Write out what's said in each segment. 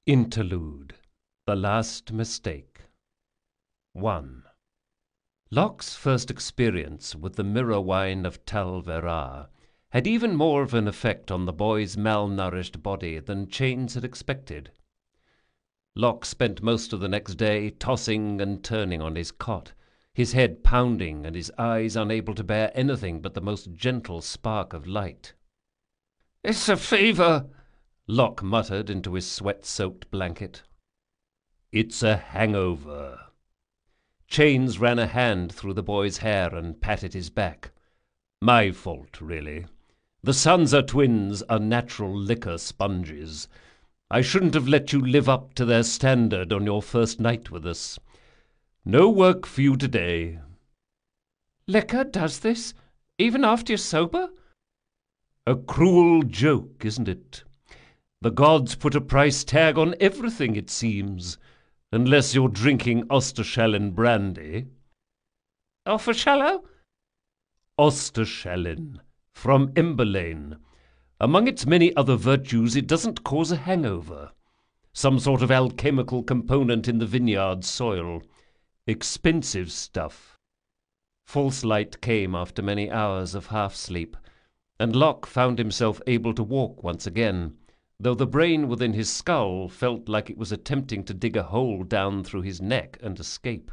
Interlude. The Last Mistake. 1. Locke's first experience with the mirror wine of Tal Verah had even more of an effect on the boy's malnourished body than Chains had expected. Locke spent most of the next day tossing and turning on his cot, his head pounding and his eyes unable to bear anything but the most gentle spark of light. "It's a fever," Locke muttered into his sweat-soaked blanket. "It's a hangover." Chains ran a hand through the boy's hair and patted his back. "My fault, really. The Sansa twins are natural liquor sponges. I shouldn't have let you live up to their standard on your first night with us. No work for you today." "Liquor does this, even after you're sober?" "A cruel joke, isn't it? The gods put a price tag on everything, it seems, unless you're drinking Osterschellen brandy." "Offershallow?" "Osterschellen, from Emberlane. Among its many other virtues, it doesn't cause a hangover. Some sort of alchemical component in the vineyard soil. Expensive stuff." False light came after many hours of half-sleep, and Locke found himself able to walk once again, though the brain within his skull felt like it was attempting to dig a hole down through his neck and escape.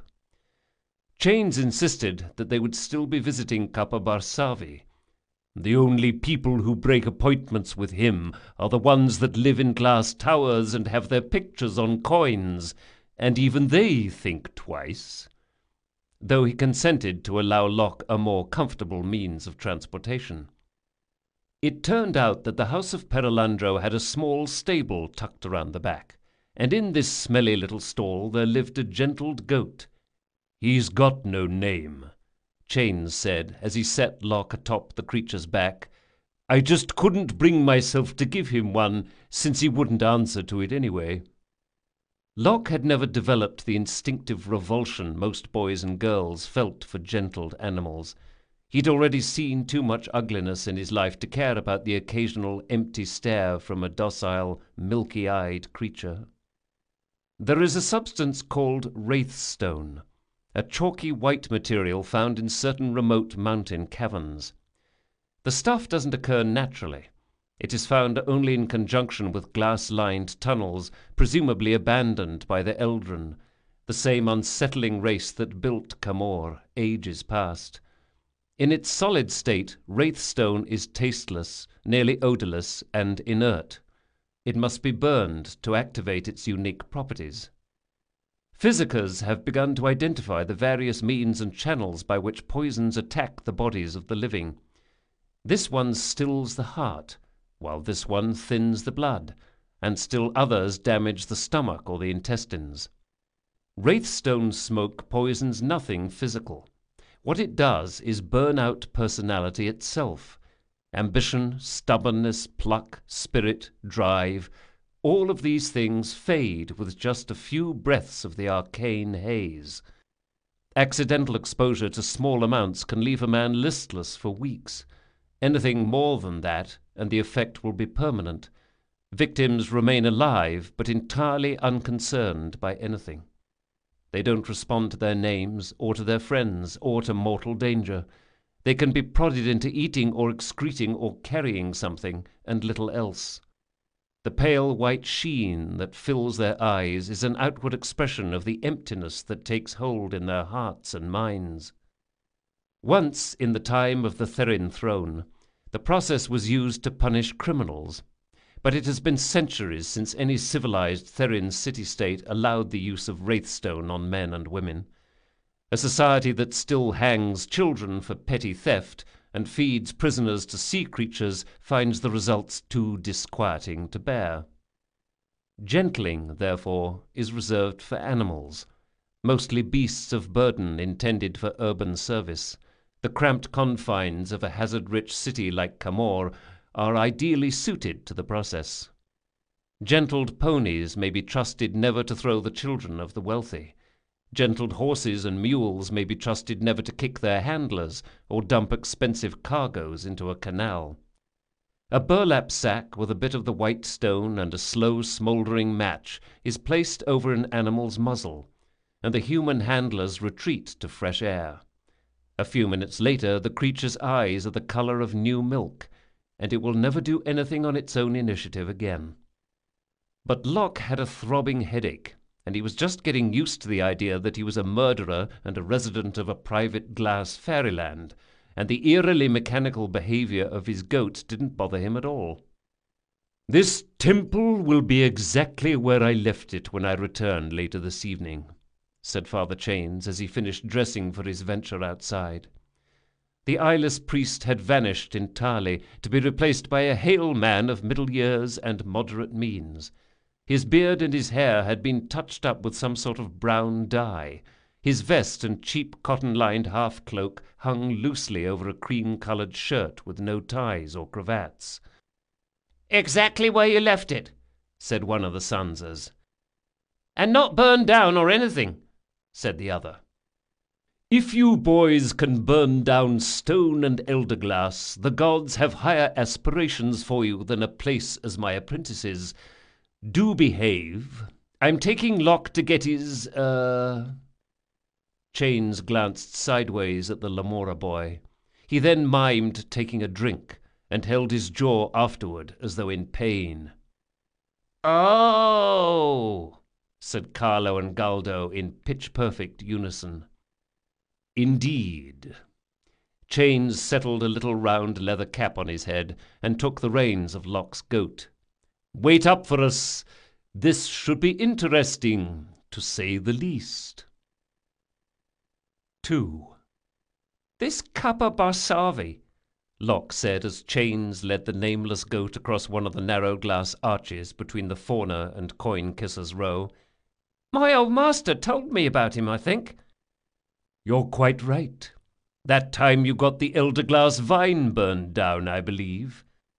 Chains insisted that they would still be visiting Kappa Barsavi. "The only people who break appointments with him are the ones that live in glass towers and have their pictures on coins, and even they think twice," though he consented to allow Locke a more comfortable means of transportation. It turned out that the house of Perelandro had a small stable tucked around the back, and in this smelly little stall there lived a gentled goat. "He's got no name," Chains said as he set Locke atop the creature's back. "I just couldn't bring myself to give him one, since he wouldn't answer to it anyway." Locke had never developed the instinctive revulsion most boys and girls felt for gentled animals. He'd already seen too much ugliness in his life to care about the occasional empty stare from a docile, milky-eyed creature. There is a substance called wraithstone, a chalky white material found in certain remote mountain caverns. The stuff doesn't occur naturally. It is found only in conjunction with glass-lined tunnels, presumably abandoned by the Eldren, the same unsettling race that built Camor ages past. In its solid state, wraithstone is tasteless, nearly odorless, and inert. It must be burned to activate its unique properties. Physicists have begun to identify the various means and channels by which poisons attack the bodies of the living. This one stills the heart, while this one thins the blood, and still others damage the stomach or the intestines. Wraithstone smoke poisons nothing physical. What it does is burn out personality itself. Ambition, stubbornness, pluck, spirit, drive, all of these things fade with just a few breaths of the arcane haze. Accidental exposure to small amounts can leave a man listless for weeks. Anything more than that, and the effect will be permanent. Victims remain alive, but entirely unconcerned by anything. They don't respond to their names, or to their friends, or to mortal danger. They can be prodded into eating or excreting or carrying something, and little else. The pale white sheen that fills their eyes is an outward expression of the emptiness that takes hold in their hearts and minds. Once, in the time of the Therin throne, the process was used to punish criminals. But it has been centuries since any civilized Therin city-state allowed the use of wraithstone on men and women. A society that still hangs children for petty theft and feeds prisoners to sea creatures finds the results too disquieting to bear. Gentling, therefore, is reserved for animals, mostly beasts of burden intended for urban service. The cramped confines of a hazard-rich city like Camor are ideally suited to the process. Gentled ponies may be trusted never to throw the children of the wealthy. Gentled horses and mules may be trusted never to kick their handlers or dump expensive cargoes into a canal. A burlap sack with a bit of the white stone and a slow smouldering match is placed over an animal's muzzle, and the human handlers retreat to fresh air. A few minutes later, the creature's eyes are the color of new milk, and it will never do anything on its own initiative again. But Locke had a throbbing headache, and he was just getting used to the idea that he was a murderer and a resident of a private glass fairyland, and the eerily mechanical behavior of his goat didn't bother him at all. "This temple will be exactly where I left it when I returned later this evening," said Father Chains as he finished dressing for his venture outside. The eyeless priest had vanished entirely, to be replaced by a hale man of middle years and moderate means. His beard and his hair had been touched up with some sort of brown dye. His vest and cheap cotton-lined half-cloak hung loosely over a cream-coloured shirt with no ties or cravats. "Exactly where you left it," said one of the Sanzas. "And not burned down or anything," said the other. "If you boys can burn down stone and elder-glass, the gods have higher aspirations for you than a place as my apprentices. Do behave. I'm taking Locke to get his, Chains glanced sideways at the Lamora boy. He then mimed taking a drink, and held his jaw afterward as though in pain. "Oh!" said Carlo and Galdo in pitch-perfect unison. "Indeed." Chains settled a little round leather cap on his head and took the reins of Locke's goat. "Wait up for us. This should be interesting, to say the least." 2. "This Kappa Barsavi," Locke said as Chains led the nameless goat across one of the narrow glass arches between the Fauna and Coin Kissers Row. "My old master told me about him, I think." "You're quite right. That time you got the elder-glass vine burned down, I believe."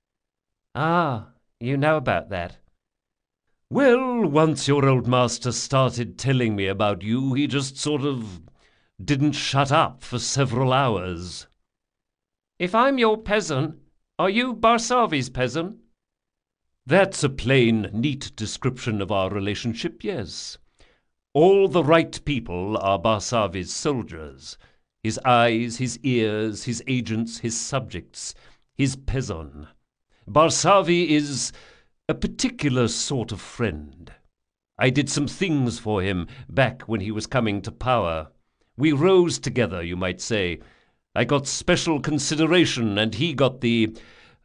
"Ah, you know about that." "Well, once your old master started telling me about you, he just sort of didn't shut up for several hours." "If I'm your peasant, are you Barsavi's peasant?" "That's a plain, neat description of our relationship, yes. All the right people are Barsavi's soldiers. His eyes, his ears, his agents, his subjects, his peasant. Barsavi is a particular sort of friend. I did some things for him back when he was coming to power. We rose together, you might say. I got special consideration, and he got the,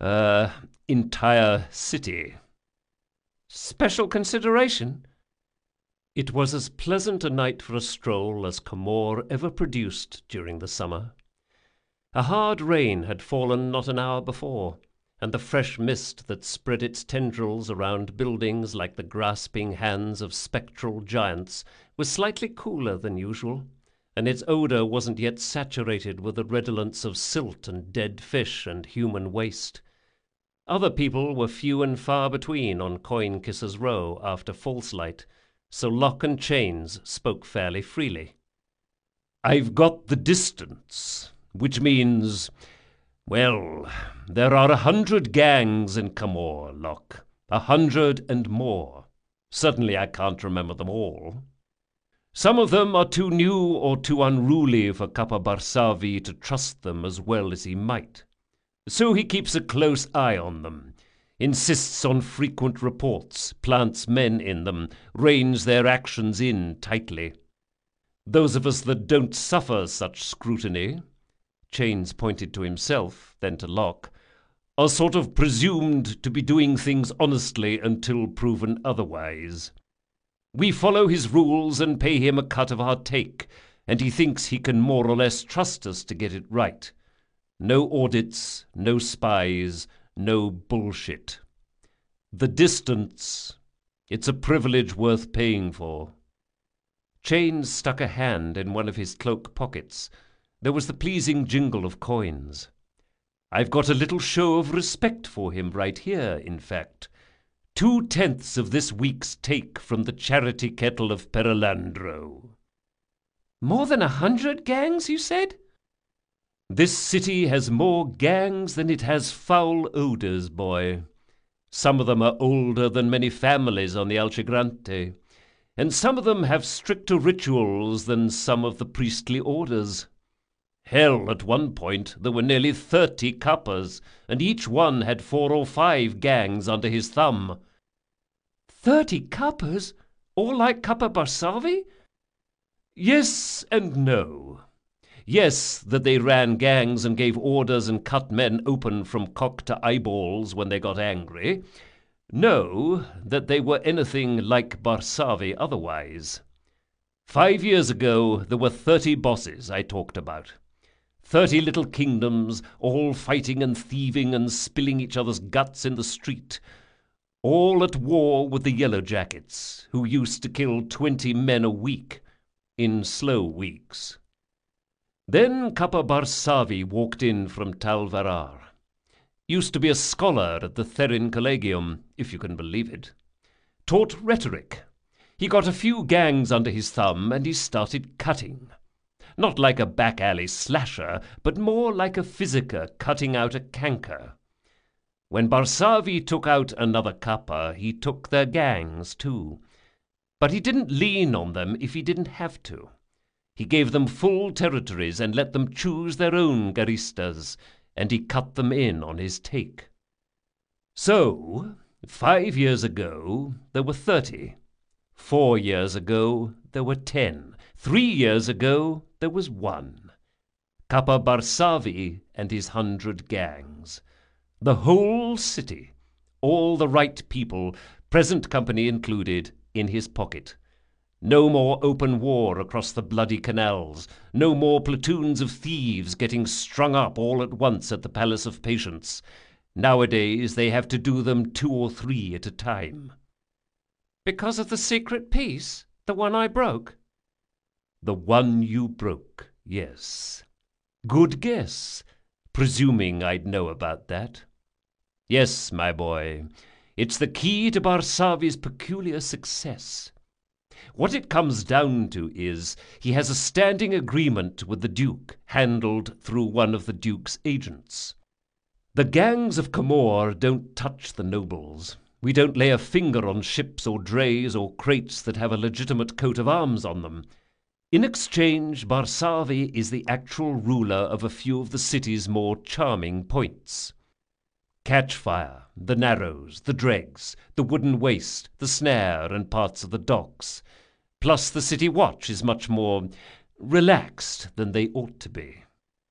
entire city." "Special consideration?" It was as pleasant a night for a stroll as Camor ever produced during the summer. A hard rain had fallen not an hour before, and the fresh mist that spread its tendrils around buildings like the grasping hands of spectral giants was slightly cooler than usual, and its odor wasn't yet saturated with the redolence of silt and dead fish and human waste. Other people were few and far between on Coin Kissers Row after false light, so Locke and Chains spoke fairly freely. "I've got the distance, which means, well, there are 100 gangs in Camor, Locke. 100 and more. Suddenly I can't remember them all. Some of them are too new or too unruly for Kappa Barsavi to trust them as well as he might. So he keeps a close eye on them, insists on frequent reports, plants men in them, reins their actions in tightly. Those of us that don't suffer such scrutiny," Chains pointed to himself, then to Locke, "are sort of presumed to be doing things honestly until proven otherwise. We follow his rules and pay him a cut of our take, and he thinks he can more or less trust us to get it right. No audits, no spies, no bullshit. The distance, it's a privilege worth paying for." Chains stuck a hand in one of his cloak pockets. There was the pleasing jingle of coins. "I've got a little show of respect for him right here, in fact. 2/10 of this week's take from the charity kettle of Perelandro." "More than 100 gangs, you said?" This city has more gangs than it has foul odours, boy. Some of them are older than many families on the Alcigrante, and some of them have stricter rituals than some of the priestly orders. Hell, at one point there were nearly 30 kappas, and each one had 4 or 5 gangs under his thumb. 30 kappas? All like Kappa Barsavi? Yes and no. Yes, that they ran gangs and gave orders and cut men open from cock to eyeballs when they got angry. No, that they were anything like Barsavi otherwise. 5 years ago there were 30 bosses I talked about. 30 little kingdoms, all fighting and thieving and spilling each other's guts in the street, all at war with the Yellow Jackets, who used to kill 20 men a week, in slow weeks. Then Kappa Barsavi walked in from Tal Varar. Used to be a scholar at the Therin Collegium, if you can believe it. Taught rhetoric. He got a few gangs under his thumb and he started cutting. Not like a back-alley slasher, but more like a physiker cutting out a canker. When Barsavi took out another kappa, he took their gangs too. But he didn't lean on them if he didn't have to. He gave them full territories and let them choose their own garistas, and he cut them in on his take. So, 5 years ago, there were 30. 4 years ago, there were 10. 3 years ago, there was 1. Kappa Barsavi and his 100 gangs. The whole city, all the right people, present company included, in his pocket. No more open war across the bloody canals. No more platoons of thieves getting strung up all at once at the Palace of Patience. Nowadays they have to do them 2 or 3 at a time. Because of the secret peace? The one I broke? The one you broke, yes. Good guess, presuming I'd know about that. Yes, my boy, it's the key to Barsavi's peculiar success. What it comes down to is he has a standing agreement with the Duke, handled through one of the Duke's agents. The gangs of Camor don't touch the nobles. We don't lay a finger on ships or drays or crates that have a legitimate coat of arms on them. In exchange, Barsavi is the actual ruler of a few of the city's more charming points. Catchfire, the Narrows, the Dregs, the Wooden Waste, the Snare, and parts of the docks. Plus the city watch is much more relaxed than they ought to be.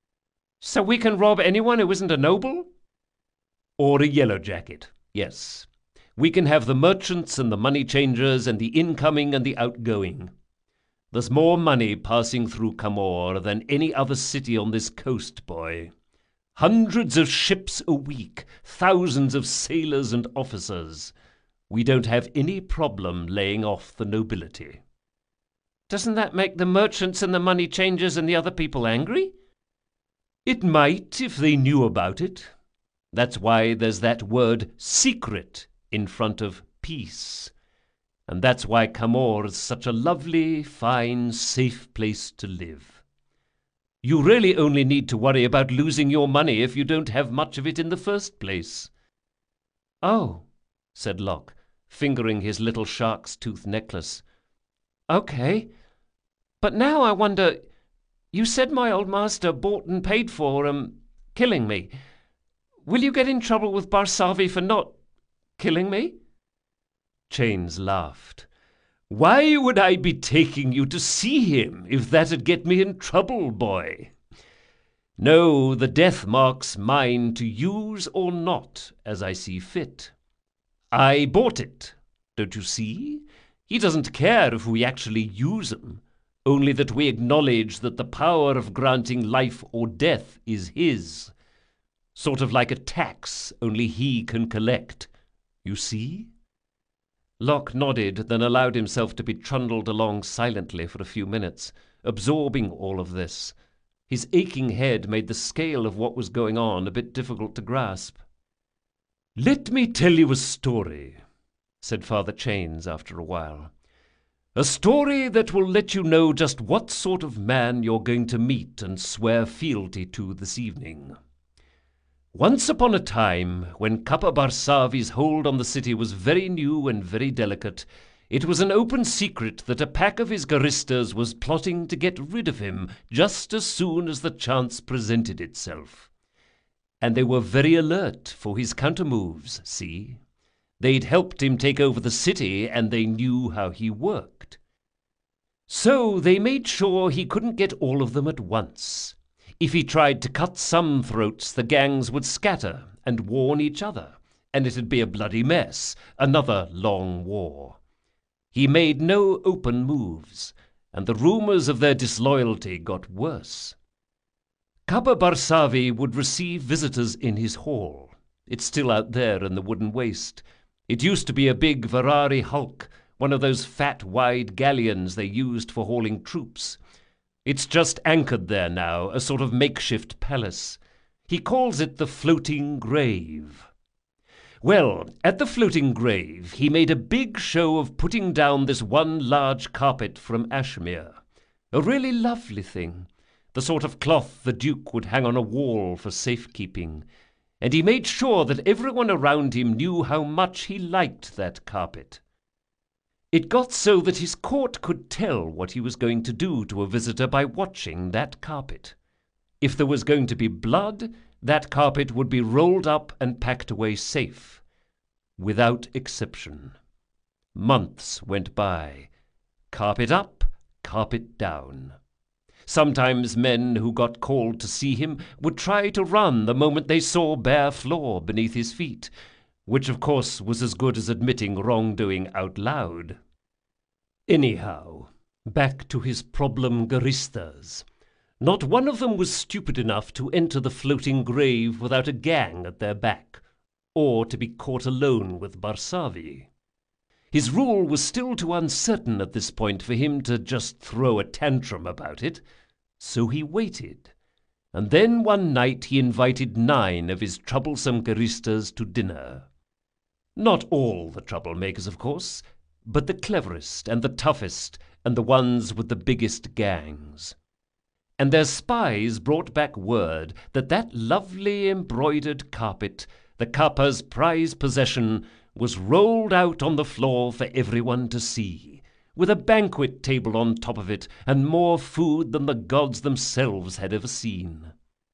So we can rob anyone who isn't a noble? Or a Yellow Jacket, yes. We can have the merchants and the money changers and the incoming and the outgoing. There's more money passing through Camor than any other city on this coast, boy. Hundreds of ships a week, thousands of sailors and officers. We don't have any problem laying off the nobility. Doesn't that make the merchants and the money changers and the other people angry? It might if they knew about it. That's why there's that word secret in front of peace. And that's why Camor's such a lovely, fine, safe place to live. You really only need to worry about losing your money if you don't have much of it in the first place. Oh, said Locke, fingering his little shark's tooth necklace. Okay. But now I wonder, you said my old master bought and paid for, killing me. Will you get in trouble with Barsavi for not killing me? Chains laughed. Why would I be taking you to see him if that'd get me in trouble, boy? No, the death mark's mine to use or not as I see fit. I bought it, don't you see? He doesn't care if we actually use 'em, only that we acknowledge that the power of granting life or death is his. Sort of like a tax only he can collect. You see? Locke nodded, then allowed himself to be trundled along silently for a few minutes, absorbing all of this. His aching head made the scale of what was going on a bit difficult to grasp. "Let me tell you a story," said Father Chains after a while. A story that will let you know just what sort of man you're going to meet and swear fealty to this evening. Once upon a time, when Kappa Barsavi's hold on the city was very new and very delicate, it was an open secret that a pack of his Garistas was plotting to get rid of him just as soon as the chance presented itself. And they were very alert for his countermoves, see? They'd helped him take over the city, and they knew how he worked. So they made sure he couldn't get all of them at once. If he tried to cut some throats, the gangs would scatter and warn each other, and it'd be a bloody mess, another long war. He made no open moves, and the rumors of their disloyalty got worse. Kappa Barsavi would receive visitors in his hall. It's still out there in the wooden waste. It used to be a big Varari hulk, one of those fat, wide galleons they used for hauling troops. It's just anchored there now, a sort of makeshift palace. He calls it the Floating Grave. Well, at the Floating Grave, he made a big show of putting down this one large carpet from Ashmere. A really lovely thing, the sort of cloth the Duke would hang on a wall for safekeeping. And he made sure that everyone around him knew how much he liked that carpet. It got so that his court could tell what he was going to do to a visitor by watching that carpet. If there was going to be blood, that carpet would be rolled up and packed away safe, without exception. Months went by. Carpet up, carpet down. Sometimes men who got called to see him would try to run the moment they saw bare floor beneath his feet, which of course was as good as admitting wrongdoing out loud. Anyhow, back to his problem Garistas. Not one of them was stupid enough to enter the Floating Grave without a gang at their back, or to be caught alone with Barsavi. His rule was still too uncertain at this point for him to just throw a tantrum about it, so he waited. And then one night he invited 9 of his troublesome Garistas to dinner. Not all the troublemakers, of course, but the cleverest and the toughest and the ones with the biggest gangs. And their spies brought back word that that lovely embroidered carpet, the Kappa's prized possession, was rolled out on the floor for everyone to see, with a banquet table on top of it and more food than the gods themselves had ever seen.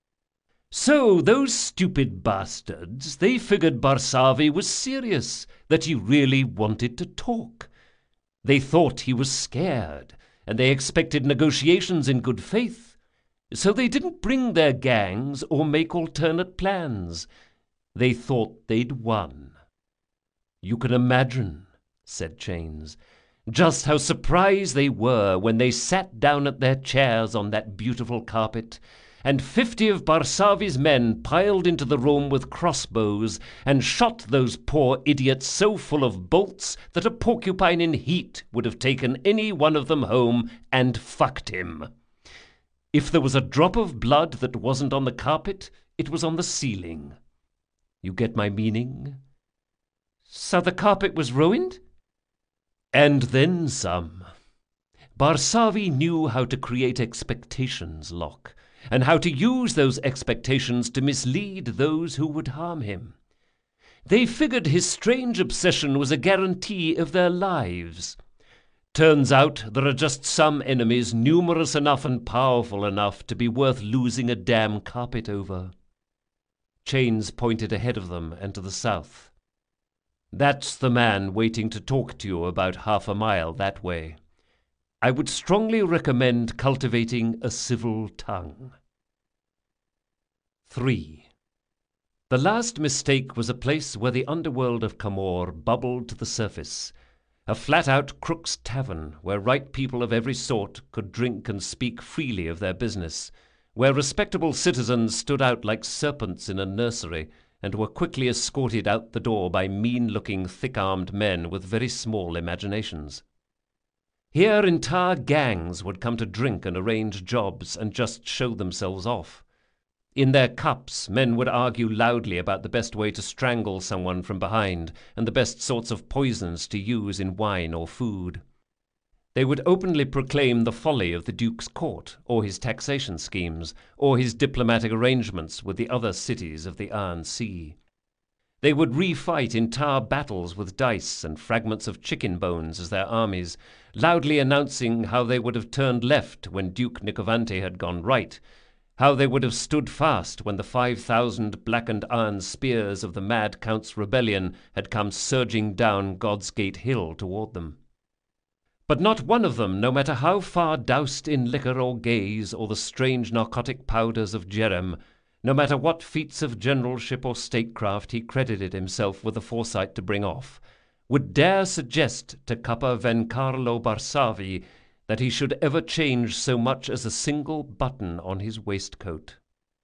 So those stupid bastards, they figured Barsavi was serious, that he really wanted to talk. They thought he was scared, and they expected negotiations in good faith. So they didn't bring their gangs or make alternate plans. They thought they'd won. You can imagine, said Chains, just how surprised they were when they sat down at their chairs on that beautiful carpet, and 50 of Barsavi's men piled into the room with crossbows and shot those poor idiots so full of bolts that a porcupine in heat would have taken any one of them home and fucked him. If there was a drop of blood that wasn't on the carpet, it was on the ceiling. You get my meaning? So the carpet was ruined? And then some. Barsavi knew how to create expectations, Locke, and how to use those expectations to mislead those who would harm him. They figured his strange obsession was a guarantee of their lives. Turns out there are just some enemies numerous enough and powerful enough to be worth losing a damn carpet over. Chains pointed ahead of them and to the south. That's the man waiting to talk to you about half a mile that way. I would strongly recommend cultivating a civil tongue. 3. The last mistake was a place where the underworld of Camor bubbled to the surface, a flat-out crook's tavern where right people of every sort could drink and speak freely of their business, where respectable citizens stood out like serpents in a nursery and were quickly escorted out the door by mean-looking, thick-armed men with very small imaginations. Here entire gangs would come to drink and arrange jobs and just show themselves off. In their cups, men would argue loudly about the best way to strangle someone from behind and the best sorts of poisons to use in wine or food. They would openly proclaim the folly of the Duke's court, or his taxation schemes, or his diplomatic arrangements with the other cities of the Iron Sea. They would refight entire battles with dice and fragments of chicken bones as their armies, loudly announcing how they would have turned left when Duke Nicovante had gone right, how they would have stood fast when the 5,000 blackened iron spears of the mad Count's rebellion had come surging down God's Gate Hill toward them. But not one of them, no matter how far doused in liquor or gaze or the strange narcotic powders of Jerem, no matter what feats of generalship or statecraft he credited himself with the foresight to bring off, would dare suggest to Capa Vencarlo Barsavi that he should ever change so much as a single button on his waistcoat.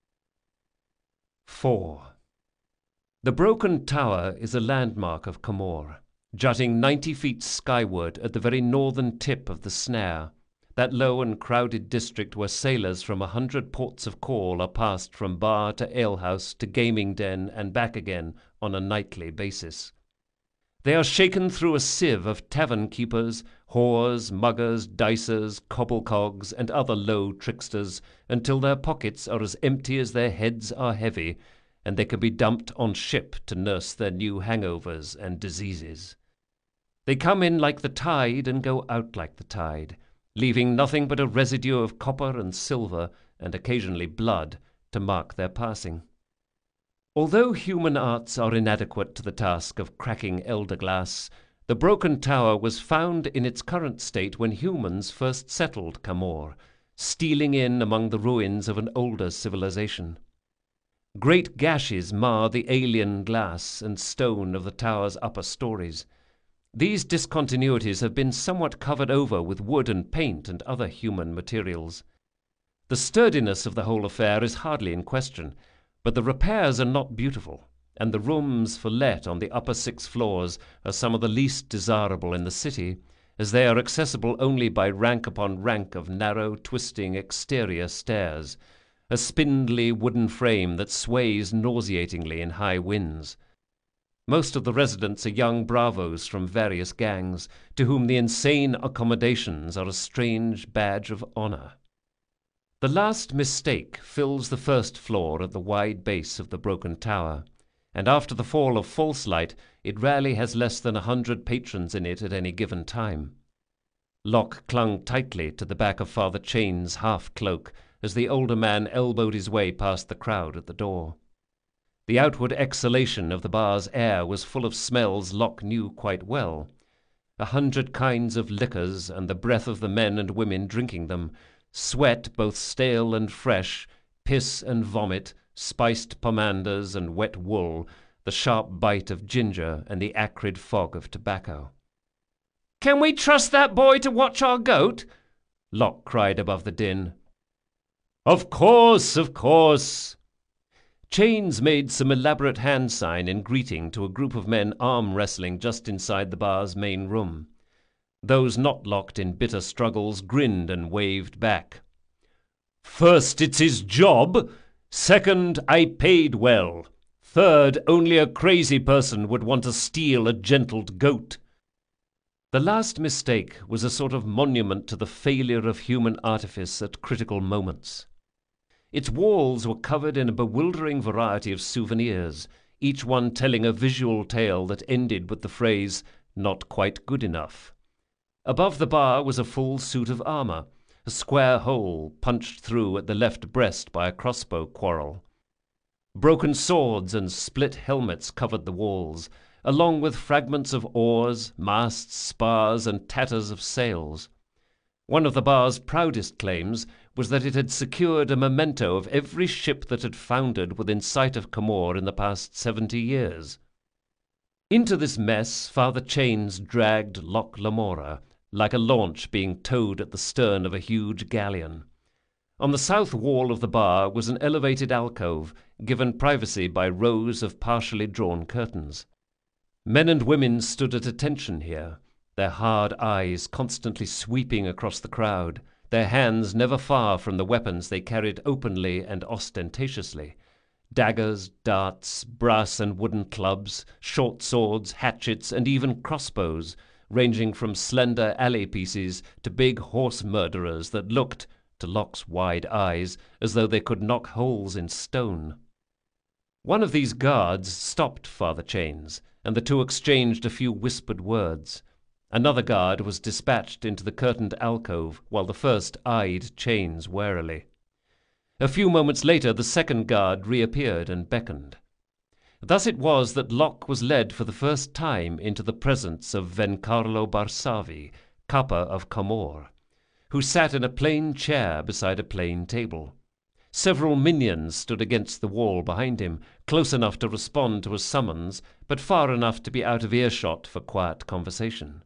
4. The broken tower is a landmark of Camor, jutting 90 feet skyward at the very northern tip of the Snare, that low and crowded district where sailors from 100 ports of call are passed from bar to alehouse to gaming den and back again on a nightly basis. They are shaken through a sieve of tavern-keepers, whores, muggers, dicers, cobblecogs, and other low tricksters, until their pockets are as empty as their heads are heavy, and they can be dumped on ship to nurse their new hangovers and diseases. They come in like the tide and go out like the tide, leaving nothing but a residue of copper and silver, and occasionally blood, to mark their passing. Although human arts are inadequate to the task of cracking elder glass, the broken tower was found in its current state when humans first settled Camor, stealing in among the ruins of an older civilization. Great gashes mar the alien glass and stone of the tower's upper stories. These discontinuities have been somewhat covered over with wood and paint and other human materials. The sturdiness of the whole affair is hardly in question, but the repairs are not beautiful, and the rooms for let on the upper 6 floors are some of the least desirable in the city, as they are accessible only by rank upon rank of narrow, twisting exterior stairs, a spindly wooden frame that sways nauseatingly in high winds. Most of the residents are young bravos from various gangs, to whom the insane accommodations are a strange badge of honor. The last mistake fills the first floor at the wide base of the broken tower, and after the fall of False Light, it rarely has less than 100 patrons in it at any given time. Locke clung tightly to the back of Father Chain's half-cloak as the older man elbowed his way past the crowd at the door. The outward exhalation of the bar's air was full of smells Locke knew quite well. 100 kinds of liquors and the breath of the men and women drinking them, sweat both stale and fresh, piss and vomit, spiced pomanders and wet wool, the sharp bite of ginger and the acrid fog of tobacco. "Can we trust that boy to watch our goat?" Locke cried above the din. "Of course, of course." Chains made some elaborate hand sign in greeting to a group of men arm wrestling just inside the bar's main room. Those not locked in bitter struggles grinned and waved back. "First, it's his job. Second, I paid well. Third, only a crazy person would want to steal a gentled goat." The last mistake was a sort of monument to the failure of human artifice at critical moments. Its walls were covered in a bewildering variety of souvenirs, each one telling a visual tale that ended with the phrase, "not quite good enough." Above the bar was a full suit of armor, a square hole punched through at the left breast by a crossbow quarrel. Broken swords and split helmets covered the walls, along with fragments of oars, masts, spars, and tatters of sails. One of the bar's proudest claims was that it had secured a memento of every ship that had foundered within sight of Camor in the past 70 years. Into this mess Father Chains dragged Locke Lamora, like a launch being towed at the stern of a huge galleon. On the south wall of the bar was an elevated alcove, given privacy by rows of partially drawn curtains. Men and women stood at attention here, their hard eyes constantly sweeping across the crowd, their hands never far from the weapons they carried openly and ostentatiously. Daggers, darts, brass and wooden clubs, short swords, hatchets, and even crossbows, ranging from slender alley pieces to big horse murderers that looked, to Locke's wide eyes, as though they could knock holes in stone. One of these guards stopped Father Chains, and the two exchanged a few whispered words. Another guard was dispatched into the curtained alcove, while the first eyed Chains warily. A few moments later the second guard reappeared and beckoned. Thus it was that Locke was led for the first time into the presence of Vencarlo Barsavi, Kappa of Camor, who sat in a plain chair beside a plain table. Several minions stood against the wall behind him, close enough to respond to a summons, but far enough to be out of earshot for quiet conversation.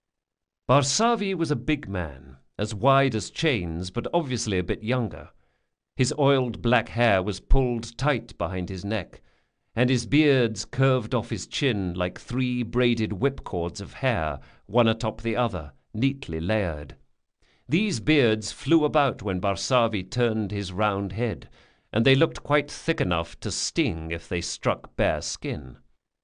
Barsavi was a big man, as wide as Chains, but obviously a bit younger. His oiled black hair was pulled tight behind his neck, and his beards curved off his chin like 3 braided whipcords of hair, one atop the other, neatly layered. These beards flew about when Barsavi turned his round head, and they looked quite thick enough to sting if they struck bare skin.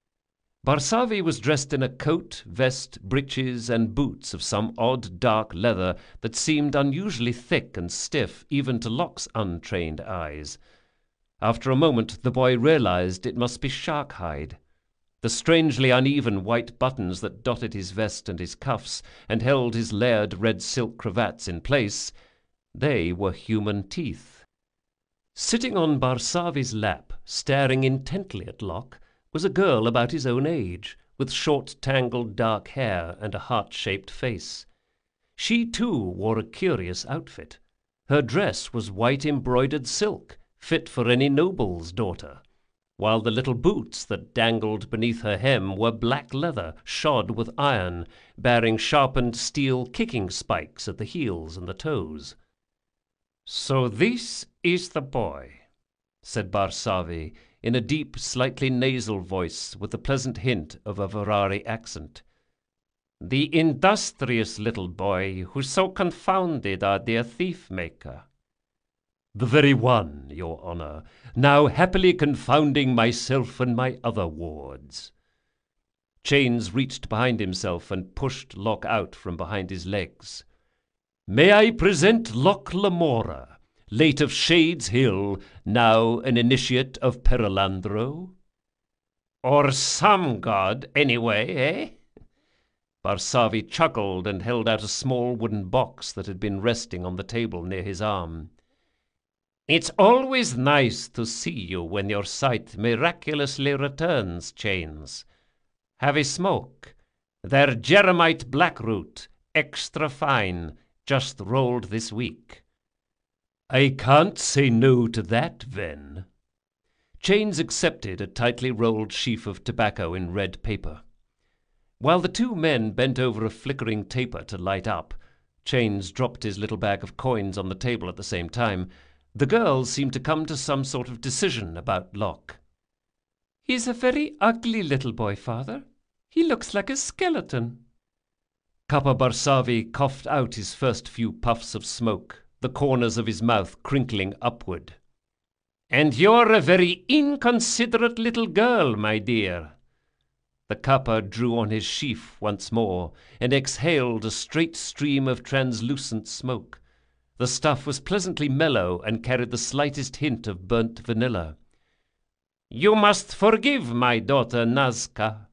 Barsavi was dressed in a coat, vest, breeches, and boots of some odd dark leather that seemed unusually thick and stiff even to Locke's untrained eyes. After a moment the boy realized it must be shark hide. The strangely uneven white buttons that dotted his vest and his cuffs and held his layered red silk cravats in place, they were human teeth. Sitting on Barsavi's lap, staring intently at Locke, was a girl about his own age, with short tangled dark hair and a heart-shaped face. She too wore a curious outfit. Her dress was white embroidered silk, fit for any noble's daughter, while the little boots that dangled beneath her hem were black leather, shod with iron, bearing sharpened steel kicking spikes at the heels and the toes. "So this is the boy," said Barsavi, in a deep, slightly nasal voice with a pleasant hint of a Varari accent. "The industrious little boy who so confounded our dear thief-maker." "The very one, your honour, now happily confounding myself and my other wards." Chains reached behind himself and pushed Locke out from behind his legs. "May I present Locke Lamora, late of Shades Hill, now an initiate of Perilandro?" "Or some god, anyway, eh?" Barsavi chuckled and held out a small wooden box that had been resting on the table near his arm. "It's always nice to see you when your sight miraculously returns, Chains. Have a smoke. They're Jeremite Blackroot, extra fine, just rolled this week." "I can't say no to that, Ven." Chains accepted a tightly rolled sheaf of tobacco in red paper. While the two men bent over a flickering taper to light up, Chains dropped his little bag of coins on the table at the same time. The girls seemed to come to some sort of decision about Locke. "He's a very ugly little boy, father. He looks like a skeleton." Kappa Barsavi coughed out his first few puffs of smoke, the corners of his mouth crinkling upward. "And you're a very inconsiderate little girl, my dear." The Kappa drew on his sheaf once more and exhaled a straight stream of translucent smoke. The stuff was pleasantly mellow and carried the slightest hint of burnt vanilla. "You must forgive my daughter Nazca.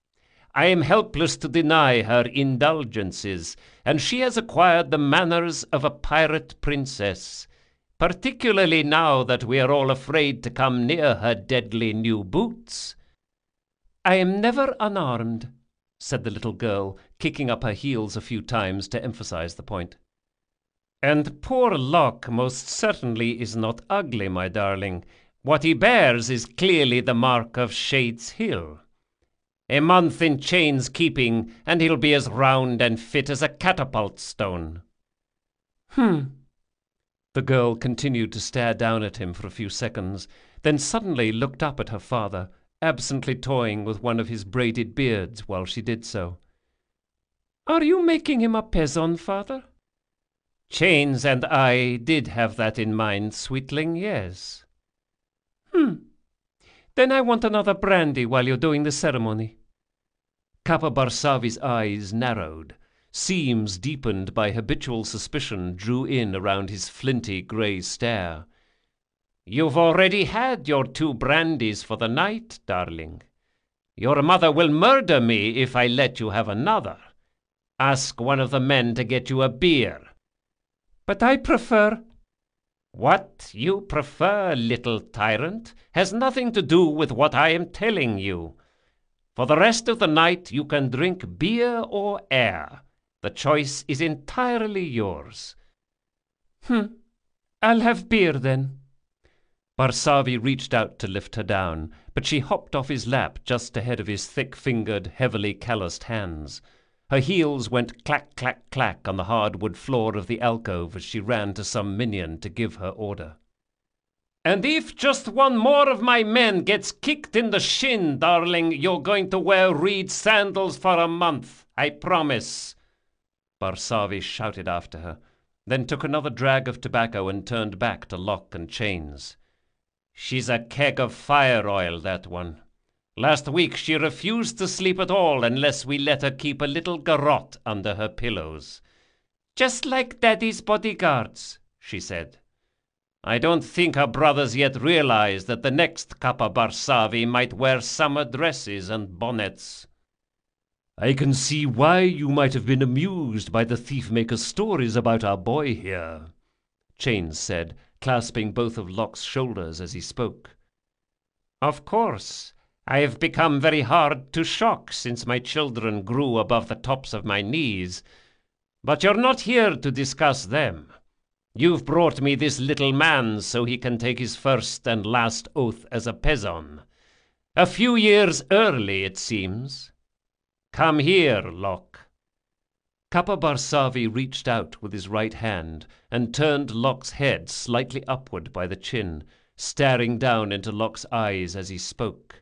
I am helpless to deny her indulgences, and she has acquired the manners of a pirate princess, particularly now that we are all afraid to come near her deadly new boots." "I am never unarmed," said the little girl, kicking up her heels a few times to emphasize the point. "And poor Locke most certainly is not ugly, my darling. What he bears is clearly the mark of Shades Hill. A month in Chains' keeping, and he'll be as round and fit as a catapult stone." The girl continued to stare down at him for a few seconds, then suddenly looked up at her father, absently toying with one of his braided beards while she did so. "Are you making him a Pezon, father?" "Chains and I did have that in mind, sweetling, yes." Then I want another brandy while you're doing the ceremony." Kappa Barsavi's eyes narrowed. Seams deepened by habitual suspicion drew in around his flinty grey stare. "You've already had your 2 brandies for the night, darling. Your mother will murder me if I let you have another. Ask one of the men to get you a beer." "But I prefer—" "What you prefer, little tyrant, has nothing to do with what I am telling you. For the rest of the night you can drink beer or air. The choice is entirely yours." "I'll have beer then." Barsavi reached out to lift her down, but she hopped off his lap just ahead of his thick-fingered, heavily calloused hands. Her heels went clack, clack, clack on the hardwood floor of the alcove as she ran to some minion to give her order. "And if just one more of my men gets kicked in the shin, darling, you're going to wear reed sandals for a month, I promise," Barsavi shouted after her, then took another drag of tobacco and turned back to lock and chains. "She's a keg of fire oil, that one. Last week she refused to sleep at all unless we let her keep a little garrote under her pillows. 'Just like Daddy's bodyguards,' she said. I don't think her brothers yet realize that the next Kappa Barsavi might wear summer dresses and bonnets." "I can see why you might have been amused by the thief-maker's stories about our boy here," Chains said, clasping both of Locke's shoulders as he spoke. "Of course. I have become very hard to shock since my children grew above the tops of my knees. But you're not here to discuss them. You've brought me this little man so he can take his first and last oath as a Pezon. A few years early, it seems. Come here, Locke." Kappa Barsavi reached out with his right hand and turned Locke's head slightly upward by the chin, staring down into Locke's eyes as he spoke.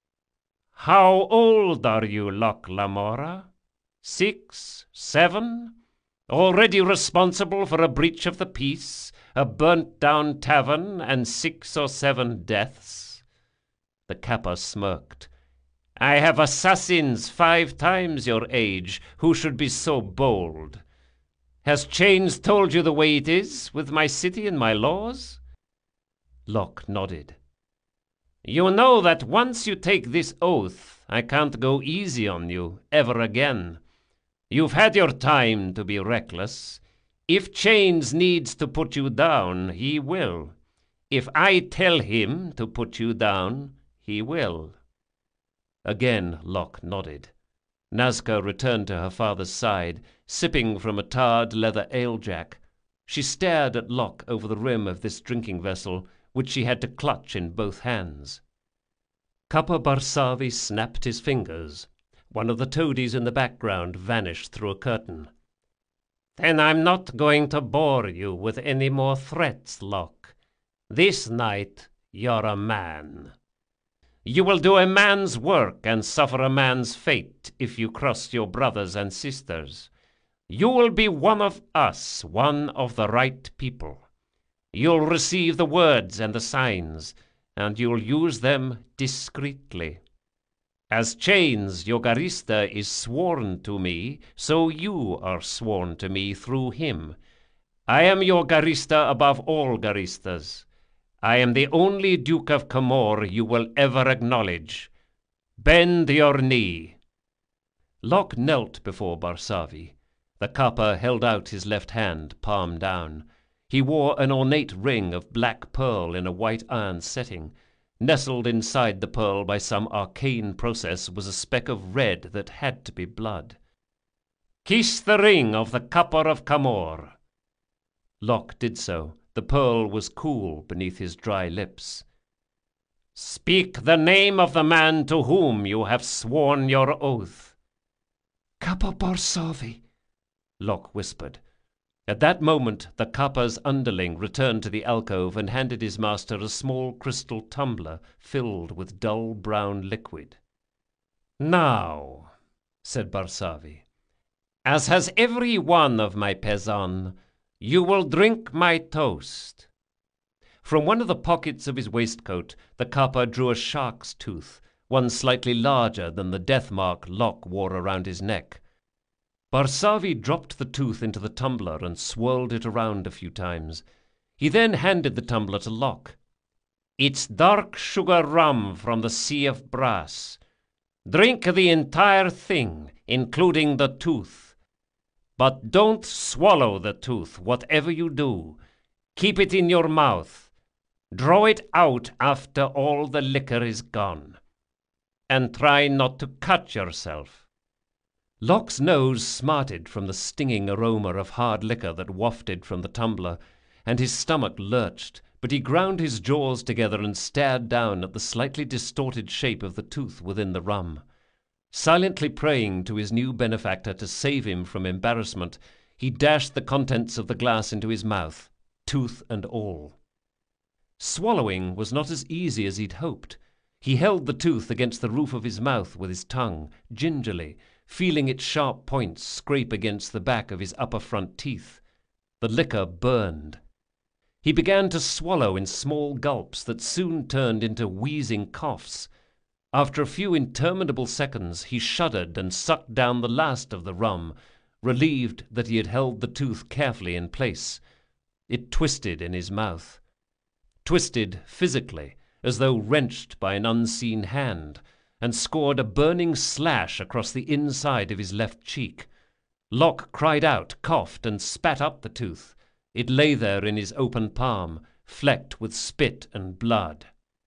"How old are you, Locke Lamora? 6, 7? Already responsible for a breach of the peace, a burnt-down tavern, and 6 or 7 deaths?" The Kappa smirked. "I have assassins 5 times your age who should be so bold. Has Chains told you the way it is with my city and my laws?" Locke nodded. "You know that once you take this oath, I can't go easy on you ever again. You've had your time to be reckless. If Chains needs to put you down, he will. If I tell him to put you down, he will." Again Locke nodded. Nazca returned to her father's side, sipping from a tarred leather ale-jack. She stared at Locke over the rim of this drinking vessel, which she had to clutch in both hands. Kappa Barsavi snapped his fingers. One of the toadies in the background vanished through a curtain. "Then I'm not going to bore you with any more threats, Locke. This night you're a man. You will do a man's work and suffer a man's fate if you cross your brothers and sisters. You will be one of us, one of the right people. You'll receive the words and the signs, and you'll use them discreetly. As Chains, your Garista, is sworn to me, so you are sworn to me through him. I am your Garista above all Garistas. I am the only Duke of Camor you will ever acknowledge. Bend your knee." Locke knelt before Barsavi. The Kappa held out his left hand, palm down. He wore an ornate ring of black pearl in a white iron setting. Nestled inside the pearl by some arcane process was a speck of red that had to be blood. "Kiss the ring of the Kappa of Camor." Locke did so. The pearl was cool beneath his dry lips. "Speak the name of the man to whom you have sworn your oath." "Kappa Barsavi," Locke whispered. At that moment the Kappa's underling returned to the alcove and handed his master a small crystal tumbler filled with dull brown liquid. "Now," said Barsavi, "as has every one of my Pezon, you will drink my toast." From one of the pockets of his waistcoat the Kappa drew a shark's tooth, one slightly larger than the death mark Locke wore around his neck. Barsavi dropped the tooth into the tumbler and swirled it around a few times. He then handed the tumbler to Locke. "It's dark sugar rum from the Sea of Brass. Drink the entire thing, including the tooth. But don't swallow the tooth, whatever you do. Keep it in your mouth. Draw it out after all the liquor is gone. And try not to cut yourself." Locke's nose smarted from the stinging aroma of hard liquor that wafted from the tumbler, and his stomach lurched, but he ground his jaws together and stared down at the slightly distorted shape of the tooth within the rum. Silently praying to his new benefactor to save him from embarrassment, he dashed the contents of the glass into his mouth, tooth and all. Swallowing was not as easy as he'd hoped. He held the tooth against the roof of his mouth with his tongue, gingerly, feeling its sharp points scrape against the back of his upper front teeth. The liquor burned. He began to swallow in small gulps that soon turned into wheezing coughs. After a few interminable seconds, he shuddered and sucked down the last of the rum, relieved that he had held the tooth carefully in place. It twisted in his mouth. Twisted physically, as though wrenched by an unseen hand, and scored a burning slash across the inside of his left cheek. Locke cried out, coughed, and spat up the tooth. It lay there in his open palm, flecked with spit and blood.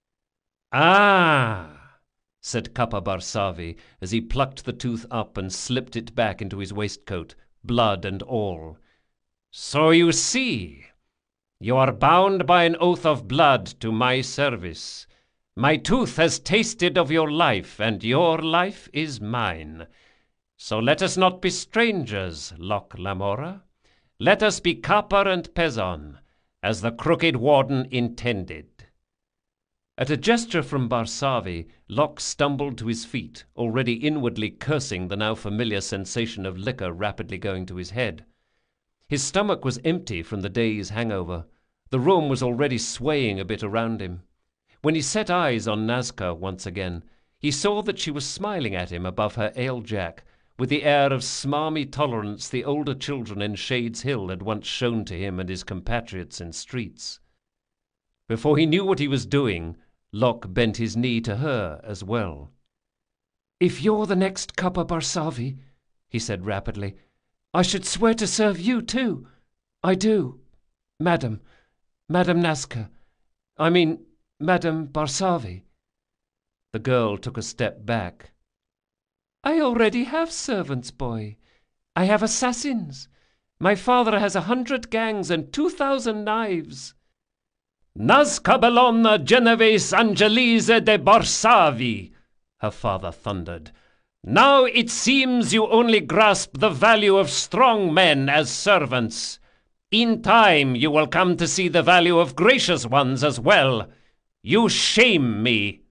"Ah!" said Kappa Barsavi, as he plucked the tooth up and slipped it back into his waistcoat, blood and all. "So you see, you are bound by an oath of blood to my service. My tooth has tasted of your life, and your life is mine. So let us not be strangers, Locke Lamora. Let us be Kappa and Pezon, as the crooked warden intended." At a gesture from Barsavi, Locke stumbled to his feet, already inwardly cursing the now familiar sensation of liquor rapidly going to his head. His stomach was empty from the day's hangover. The room was already swaying a bit around him. When he set eyes on Nazca once again, he saw that she was smiling at him above her ale-jack, with the air of smarmy tolerance the older children in Shades Hill had once shown to him and his compatriots in streets. Before he knew what he was doing, Locke bent his knee to her as well. "If you're the next Kappa Barsavi," he said rapidly, "I should swear to serve you too. I do. Madam Nazca. I mean, Madam Barsavi." The girl took a step back. "I already have servants, boy. I have assassins. My father has 100 gangs and 2,000 knives." "Nazca Bellona Genovese Angelise de Barsavi," her father thundered. "Now it seems you only grasp the value of strong men as servants. In time you will come to see the value of gracious ones as well. You shame me."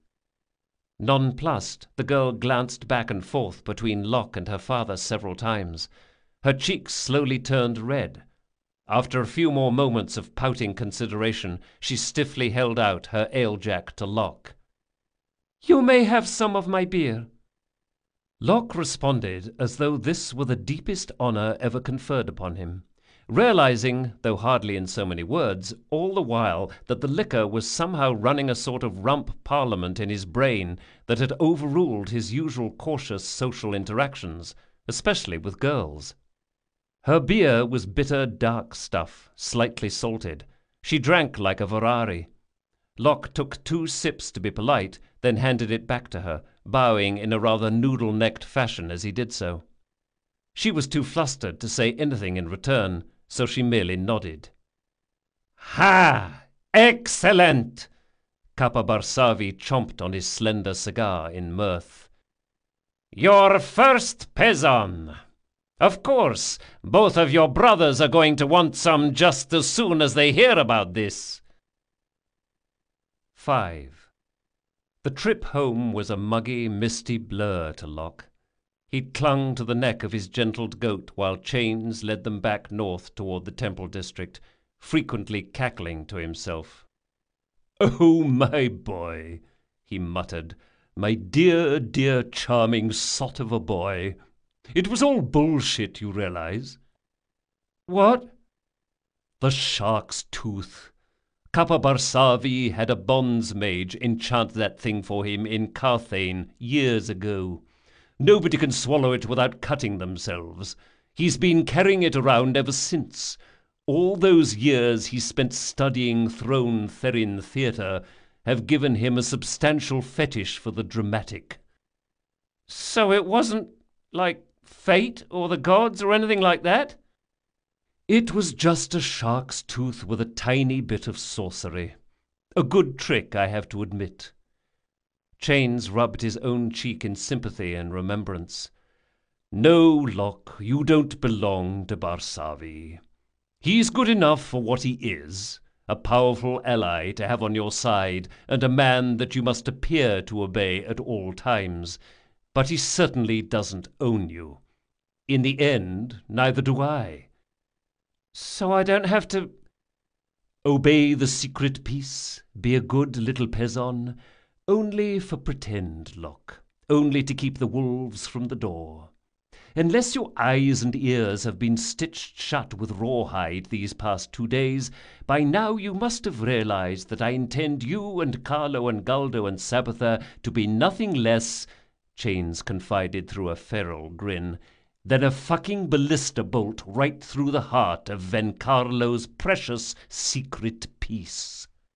Nonplussed, the girl glanced back and forth between Locke and her father several times. Her cheeks slowly turned red. After a few more moments of pouting consideration, she stiffly held out her ale-jack to Locke. "You may have some of my beer." Locke responded as though this were the deepest honor ever conferred upon him, realizing, though hardly in so many words, all the while that the liquor was somehow running a sort of rump parliament in his brain that had overruled his usual cautious social interactions, especially with girls. Her beer was bitter, dark stuff, slightly salted. She drank like a Ferrari. Locke took 2 sips to be polite, then handed it back to her, bowing in a rather noodle-necked fashion as he did so. She was too flustered to say anything in return, so she merely nodded. "Ha! Excellent!" Kappa Barsavi chomped on his slender cigar in mirth. "Your first Pezon! Of course, both of your brothers are going to want some just as soon as they hear about this." 5. The trip home was a muggy, misty blur to Locke. He clung to the neck of his gentled goat while chains led them back north toward the Temple District, frequently cackling to himself. "Oh, my boy," he muttered, My dear, dear, charming sot of a boy. It was all bullshit, you realize? What? The shark's tooth. Kappa Barsavi had a bonds mage enchant that thing for him in Carthane years ago. Nobody can swallow it without cutting themselves. He's been carrying it around ever since. All those years he spent studying Throne Therin theatre have given him a substantial fetish for the dramatic. So it wasn't like fate or the gods or anything like that? It was just a shark's tooth with a tiny bit of sorcery. A good trick, I have to admit. Chains rubbed his own cheek in sympathy and remembrance. No, Locke, you don't belong to Barsavi. He's good enough for what he is, a powerful ally to have on your side and a man that you must appear to obey at all times, but he certainly doesn't own you. In the end, neither do I. So I don't have to obey the secret peace, be a good little Pezon, only for pretend, Locke, only to keep the wolves from the door. Unless your eyes and ears have been stitched shut with rawhide these past 2 days, by now you must have realized that I intend you and Carlo and Galdo and Sabbatha to be nothing less, Chains confided through a feral grin, than a fucking ballista bolt right through the heart of Vencarlo's precious secret peace.